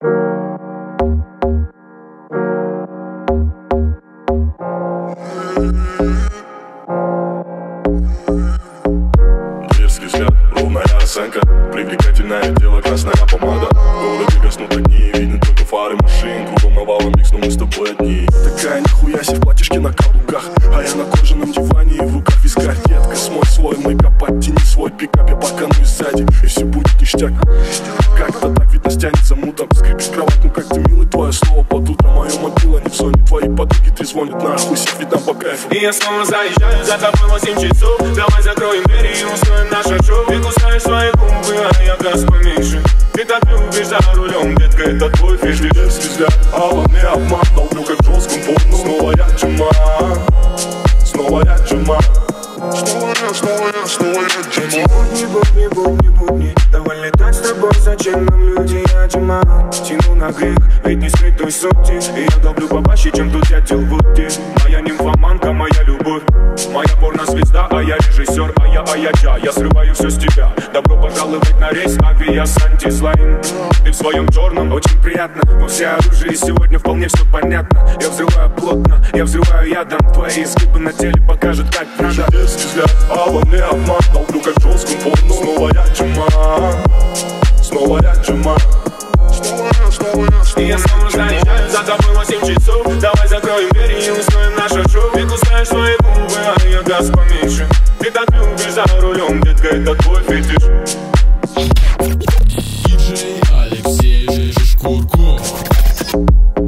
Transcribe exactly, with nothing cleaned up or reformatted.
Дерзкий взгляд, ровная осанка, привлекательное тело, красная помада. В городе гаснут огни, виден только фары машин. Кругом навалом микс, но мы с тобой одни. Такая нихуя себе в платьишке на каблуках, а я на кожаном диване и в руках вискарь. Детка, смой свой мейкап, подтяни свой пикап, я покану сзади, и все будет ништяк. Как-то так видно стянет замутом, скрипит кровать, ну как ты милый, твое слово под утро. Мое мобила не в зоне, твои подруги трезвонят, нахуй сидь, ведь там по кайфу. И я снова заезжаю, за тобой восемь часов. Давай закроем двери и устроим наше шоу. Ты кусаешь свои губы, а я газ поменьше. Ты так любишь за рулем, детка, это твой фиш. Дерзкий взгляд, а во мне обман, долблю как в жестком порно. Снова я Джама, снова я Джама. Снова я, снова я, снова я Джама. Будни, будни, будни, будни. Давай летать с тобой, зачем нам люди, я Джама. Тяну на грех, ведь не скрыть той сути. И я долблю побаще, чем тут дятел в Вуди. Моя нимфоманка, моя любовь. Моя порнозвезда, а я режиссер, а я Аяджа. Я срываю все с тебя. Добро пожаловать на рейс авиас антислайн. Ты в своем черном, очень приятно. Но все оружие сегодня вполне все понятно. Я взрываю плотно, я взрываю ядом. Твои изгибы на теле покажут, как надо. Дерзкий взгляд, а во мне обман, долблю как в жестком порно. Снова я Джама, снова я Джама. Снова я, снова я, снова И я снова заезжаю, за тобой восемь часов. Давай закроем двери и устроим наше шоу. Ты кусаешь свои губы, а я газ поменьше. Ты так любишь за рулем, детка, это твой фетиш. Диджей Алексей Шкурков.